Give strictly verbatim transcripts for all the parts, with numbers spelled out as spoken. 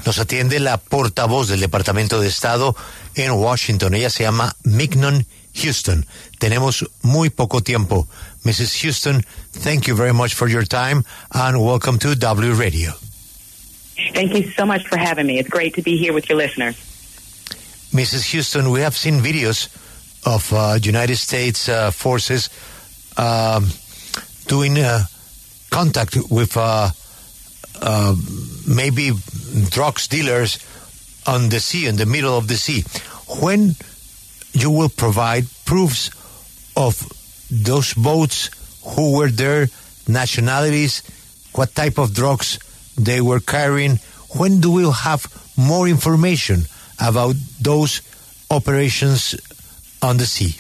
Nos atiende la portavoz del Departamento de Estado en Washington. Ella se llama Mignon Houston. Tenemos muy poco tiempo. Missus Houston, thank you very much for your time and welcome to W Radio. Thank you so much for having me. It's great to be here with your listeners. Missus Houston, we have seen videos of uh, United States uh, forces um, doing uh, contact with uh, uh, maybe drugs dealers on the sea, in the middle of the sea. When you will provide proofs of those boats, who were there, nationalities, what type of drugs they were carrying, when do we have more information about those operations on the sea?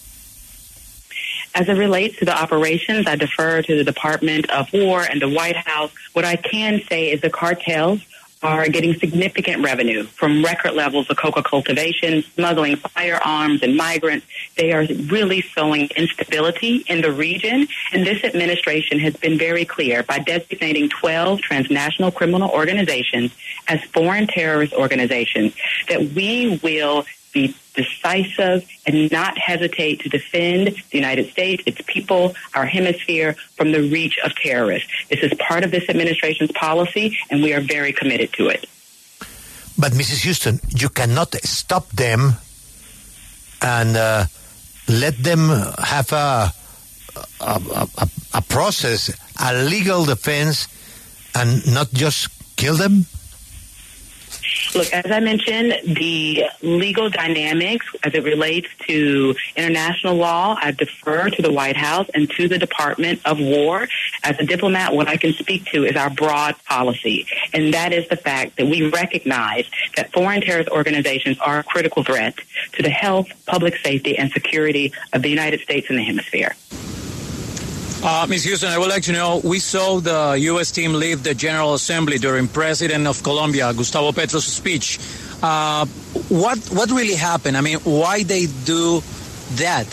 As it relates to the operations, I defer to the Department of War and the White House. What I can say is the cartels are getting significant revenue from record levels of coca cultivation, smuggling firearms and migrants. They are really sowing instability in the region, and this administration has been very clear by designating twelve transnational criminal organizations as foreign terrorist organizations that we will be decisive and not hesitate to defend the United States, its people, our hemisphere from the reach of terrorists. This is part of this administration's policy, and we are very committed to it. But, Missus Houston, you cannot stop them and uh, let them have a, a, a, a process, a legal defense, and not just kill them? Look, as I mentioned, the legal dynamics as it relates to international law, I defer to the White House and to the Department of War. As a diplomat, what I can speak to is our broad policy, and that is the fact that we recognize that foreign terrorist organizations are a critical threat to the health, public safety, and security of the United States and the hemisphere. Uh, Miz Houston, I would like to know, we saw the U S team leave the General Assembly during President of Colombia, Gustavo Petro's speech. Uh, what what really happened? I mean, why they do that?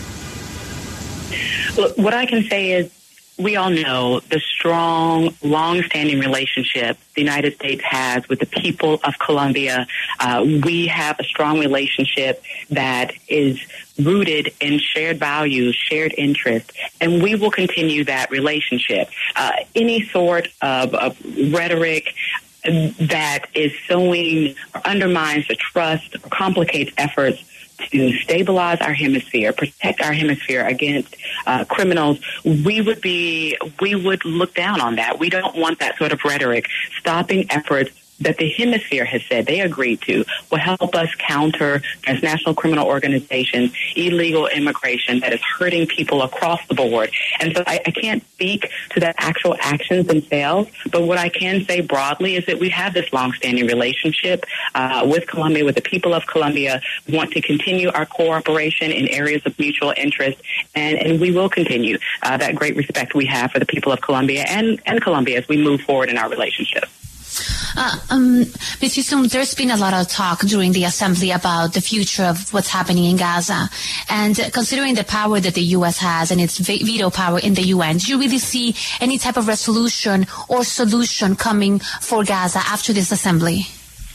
Look, what I can say is we all know the strong, long-standing relationship the United States has with the people of Colombia. Uh, we have a strong relationship that is rooted in shared values, shared interests, and we will continue that relationship. Uh, any sort of, of rhetoric that is sowing or undermines the trust or complicates efforts to stabilize our hemisphere, protect our hemisphere against uh, criminals, we would be, we would look down on that. We don't want that sort of rhetoric stopping efforts that the hemisphere has said they agreed to will help us counter transnational criminal organizations, illegal immigration that is hurting people across the board. And so I, I can't speak to the actual actions themselves, but what I can say broadly is that we have this longstanding relationship uh, with Colombia, with the people of Colombia. We want to continue our cooperation in areas of mutual interest, and, and we will continue uh, that great respect we have for the people of Colombia and, and Colombia as we move forward in our relationship. Uh, um, Miz Houston, there's been a lot of talk during the assembly about the future of what's happening in Gaza. And uh, considering the power that the U S has and its veto power in the U N, do you really see any type of resolution or solution coming for Gaza after this assembly?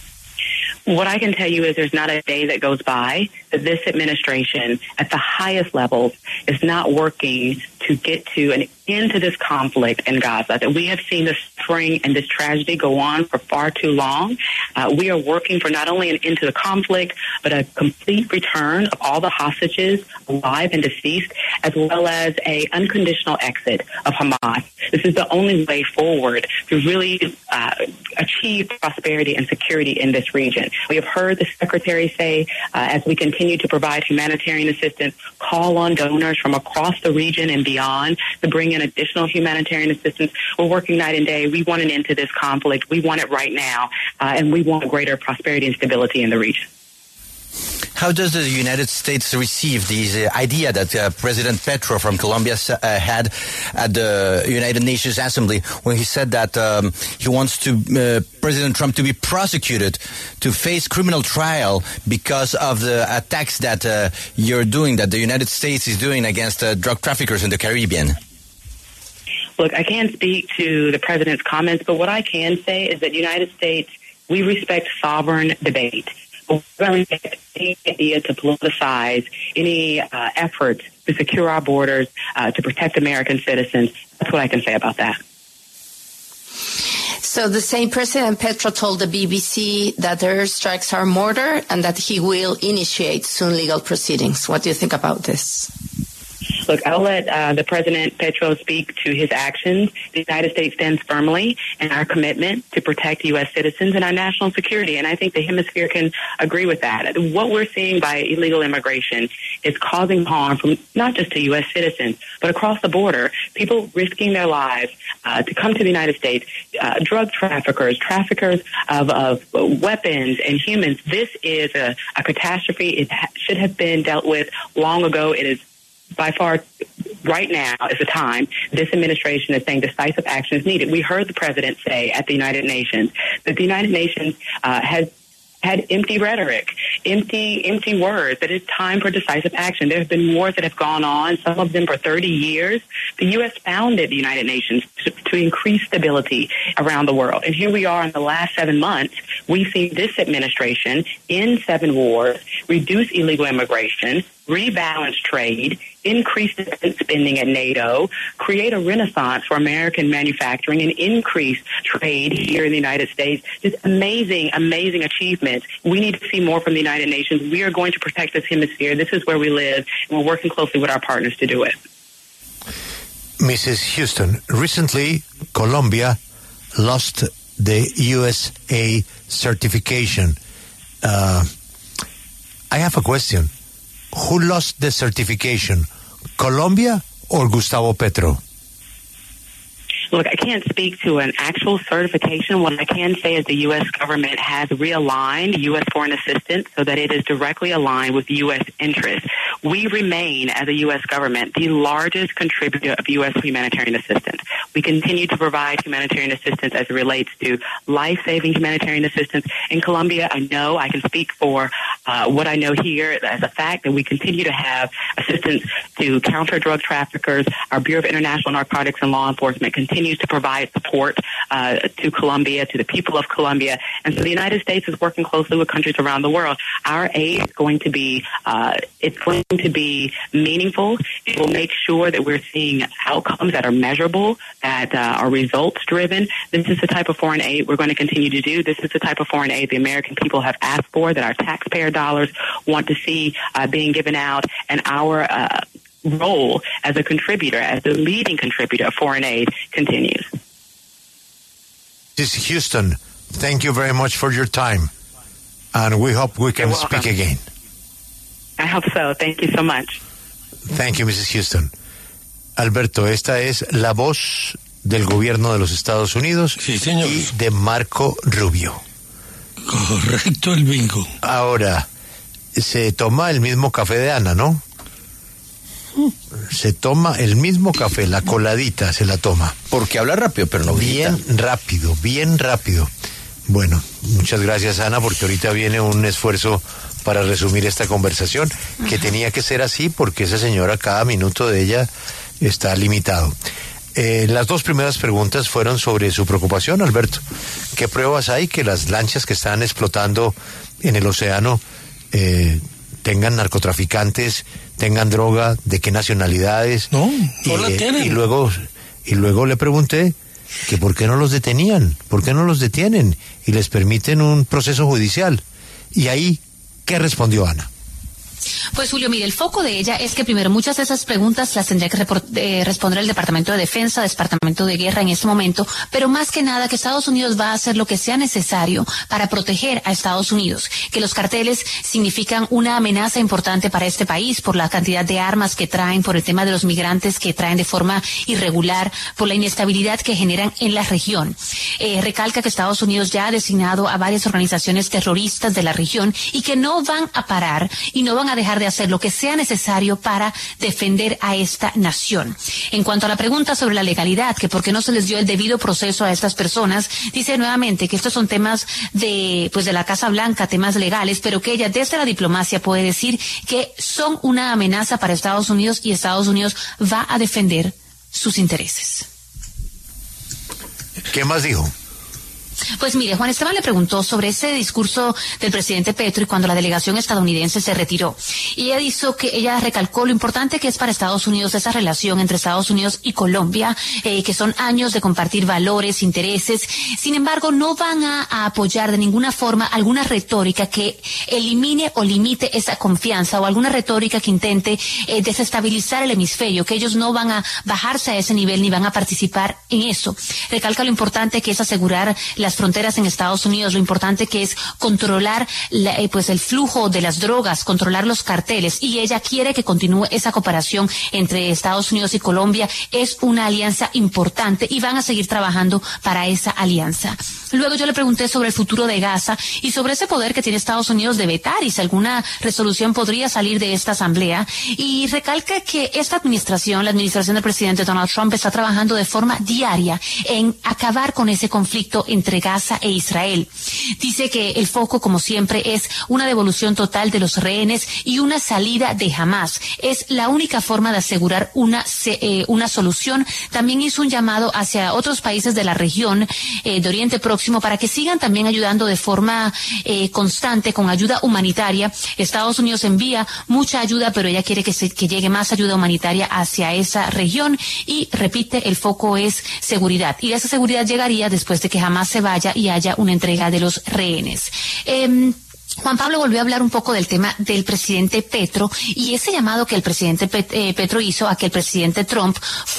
What I can tell you is there's not a day that goes by that this administration at the highest levels is not working to get to an end to this conflict in Gaza, that we have seen this suffering and this tragedy go on for far too long. Uh, we are working for not only an end to the conflict, but a complete return of all the hostages alive and deceased, as well as a unconditional exit of Hamas. This is the only way forward to really uh, achieve prosperity and security in this region. We have heard the Secretary say, uh, as we continue to provide humanitarian assistance, call on donors from across the region and beyond to bring in additional humanitarian assistance. We're working night and day. We want an end to this conflict. We want it right now, uh, and we want greater prosperity and stability in the region. How does the United States receive the uh, idea that uh, President Petro from Colombia uh, had at the United Nations Assembly when he said that um, he wants to uh, President Trump to be prosecuted, to face criminal trial because of the attacks that uh, you're doing, that the United States is doing against uh, drug traffickers in the Caribbean? Look, I can't speak to the president's comments, but what I can say is that the United States We respect sovereign debate. We don't respect any idea to politicize any uh, efforts to secure our borders, uh, to protect American citizens. That's what I can say about that. So the same President Petro told the B B C that the airstrikes are murder and that he will initiate soon legal proceedings. What do you think about this? Look, I'll let uh, the President Petro speak to his actions. The United States stands firmly in our commitment to protect U S citizens and our national security, and I think the hemisphere can agree with that. What we're seeing by illegal immigration is causing harm from not just to U S citizens, but across the border, people risking their lives uh, to come to the United States, uh, drug traffickers, traffickers of, of weapons and humans. This is a, a catastrophe. It ha- should have been dealt with long ago. It is by far, right now is the time this administration is saying decisive action is needed. We heard the president say at the United Nations that the United Nations uh, has had empty rhetoric, empty, empty words, that it's time for decisive action. There have been wars that have gone on, some of them for thirty years. The U S founded the United Nations to, to increase stability around the world. And here we are in the last seven months, we've seen this administration end seven wars, reduce illegal immigration, rebalance trade, increase defense spending at NATO, create a renaissance for American manufacturing, and increase trade here in the United States. Just amazing, amazing achievements. We need to see more from the United Nations. We are going to protect this hemisphere. This is where we live, and we're working closely with our partners to do it. Missus Houston, recently Colombia lost the U S A certification. Uh, I have a question. Who lost the certification, Colombia or Gustavo Petro? Look, I can't speak to an actual certification. What I can say is the U S government has realigned U S foreign assistance so that it is directly aligned with U S interests. We remain, as a U S government, the largest contributor of U S humanitarian assistance. We continue to provide humanitarian assistance as it relates to life-saving humanitarian assistance. In Colombia, I know, I can speak for uh, what I know here as a fact that we continue to have assistance to counter drug traffickers. Our Bureau of International Narcotics and Law Enforcement continues continues to provide support uh, to Colombia, to the people of Colombia. And so the United States is working closely with countries around the world. Our aid is going to be, uh, it's going to be meaningful. It will make sure that we're seeing outcomes that are measurable, that uh, are results driven. This is the type of foreign aid we're going to continue to do. This is the type of foreign aid the American people have asked for, that our taxpayer dollars want to see uh, being given out, and our uh, role as a contributor, as the leading contributor of foreign aid, continues. This is Houston. Thank you very much for your time, and we hope we can speak again. I hope so. Thank you so much. Thank you, Missus Houston. Alberto, esta es la voz del gobierno de los Estados Unidos, sí, señor, y de Marco Rubio. Correcto, el bingo. Ahora, se toma el mismo café de Ana, ¿no? Se toma el mismo café, la coladita se la toma. Porque habla rápido, pero no grita. Bien rápido, bien rápido. Bueno, muchas gracias, Ana, porque ahorita viene un esfuerzo para resumir esta conversación, que uh-huh. tenía que ser así porque esa señora, cada minuto de ella está limitado. Eh, las dos primeras preguntas fueron sobre su preocupación, Alberto. ¿Qué pruebas hay que las lanchas que están explotando en el océano eh, tengan narcotraficantes, tengan droga, de qué nacionalidades? No, y, no la tienen. Y luego, y luego le pregunté que por qué no los detenían, por qué no los detienen y les permiten un proceso judicial. Y ahí, ¿qué respondió Ana? Pues Julio, mire, el foco de ella es que primero muchas de esas preguntas las tendría que report, eh, responder el Departamento de Defensa, Departamento de Guerra en este momento, pero más que nada que Estados Unidos va a hacer lo que sea necesario para proteger a Estados Unidos, que los carteles significan una amenaza importante para este país por la cantidad de armas que traen, por el tema de los migrantes que traen de forma irregular, por la inestabilidad que generan en la región. Eh, recalca que Estados Unidos ya ha designado a varias organizaciones terroristas de la región y que no van a parar y no van a dejar de hacer lo que sea necesario para defender a esta nación. En cuanto a la pregunta sobre la legalidad, que por qué no se les dio el debido proceso a estas personas, dice nuevamente que estos son temas de, pues de la Casa Blanca, temas legales, pero que ella desde la diplomacia puede decir que son una amenaza para Estados Unidos y Estados Unidos va a defender sus intereses. ¿Qué más dijo? Pues mire, Juan Esteban le preguntó sobre ese discurso del presidente Petro y cuando la delegación estadounidense se retiró. Y ella dijo que ella recalcó lo importante que es para Estados Unidos esa relación entre Estados Unidos y Colombia, eh, que son años de compartir valores, intereses. Sin embargo, no van a, a apoyar de ninguna forma alguna retórica que elimine o limite esa confianza o alguna retórica que intente eh, desestabilizar el hemisferio, que ellos no van a bajarse a ese nivel ni van a participar en eso. Recalca lo importante que es asegurar las fronteras en Estados Unidos, lo importante que es controlar la, eh, pues el flujo de las drogas, controlar los carteles, y ella quiere que continúe esa cooperación entre Estados Unidos y Colombia. Es una alianza importante y van a seguir trabajando para esa alianza. Luego yo le pregunté sobre el futuro de Gaza y sobre ese poder que tiene Estados Unidos de vetar y si alguna resolución podría salir de esta asamblea, y recalca que esta administración, la administración del presidente Donald Trump, está trabajando de forma diaria en acabar con ese conflicto entre Gaza e Israel. Dice que el foco, como siempre, es una devolución total de los rehenes y una salida de Hamás. Es la única forma de asegurar una, eh, una solución. También hizo un llamado hacia otros países de la región eh, de Oriente Próximo para que sigan también ayudando de forma eh, constante con ayuda humanitaria. Estados Unidos envía mucha ayuda, pero ella quiere que, se, que llegue más ayuda humanitaria hacia esa región y, repite, el foco es seguridad. Y esa seguridad llegaría después de que Hamás se vaya y haya una entrega de los rehenes. Eh, Juan Pablo volvió a hablar un poco del tema del presidente Petro y ese llamado que el presidente Pet, eh, Petro hizo a que el presidente Trump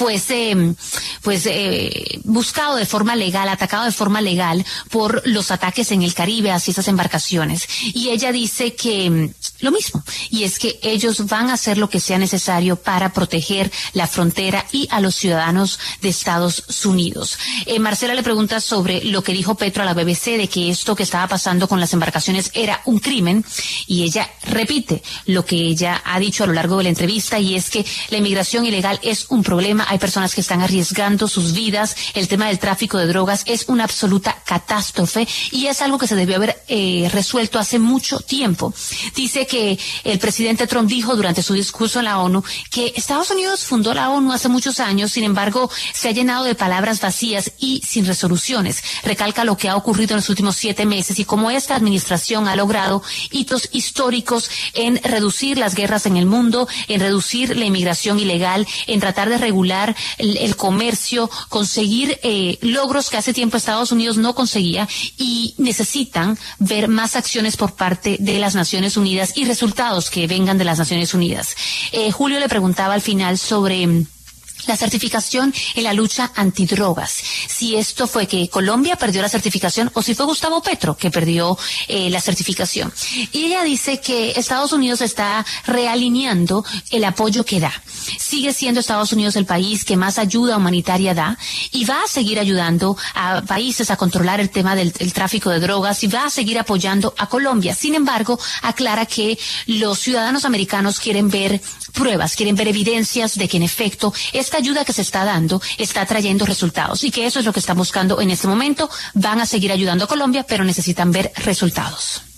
fuese pues eh, buscado de forma legal, atacado de forma legal por los ataques en el Caribe hacia esas embarcaciones. Y ella dice que lo mismo, y es que ellos van a hacer lo que sea necesario para proteger la frontera y a los ciudadanos de Estados Unidos. Eh, Marcela le pregunta sobre lo que dijo Petro a la B B C de que esto que estaba pasando con las embarcaciones era un crimen, y ella repite lo que ella ha dicho a lo largo de la entrevista, y es que la inmigración ilegal es un problema, hay personas que están arriesgando sus vidas, el tema del tráfico de drogas es una absoluta catástrofe y es algo que se debió haber eh, resuelto hace mucho tiempo. Dice que el presidente Trump dijo durante su discurso en la ONU que Estados Unidos fundó la ONU hace muchos años, sin embargo se ha llenado de palabras vacías y sin resoluciones. Recalca lo que ha ocurrido en los últimos siete meses y cómo esta administración ha logrado hitos históricos en reducir las guerras en el mundo, en reducir la inmigración ilegal, en tratar de regular el, el comercio, conseguir eh, logros que hace tiempo Estados Unidos no conseguía, y necesitan ver más acciones por parte de las Naciones Unidas y resultados que vengan de las Naciones Unidas. Eh, Julio le preguntaba al final sobre la certificación en la lucha antidrogas. Si esto fue que Colombia perdió la certificación o si fue Gustavo Petro que perdió eh, la certificación. Y ella dice que Estados Unidos está realineando el apoyo que da. Sigue siendo Estados Unidos el país que más ayuda humanitaria da y va a seguir ayudando a países a controlar el tema del el tráfico de drogas y va a seguir apoyando a Colombia. Sin embargo, aclara que los ciudadanos americanos quieren ver pruebas, quieren ver evidencias de que en efecto esta ayuda que se está dando está trayendo resultados y que eso es lo que están buscando en este momento. Van a seguir ayudando a Colombia, pero necesitan ver resultados.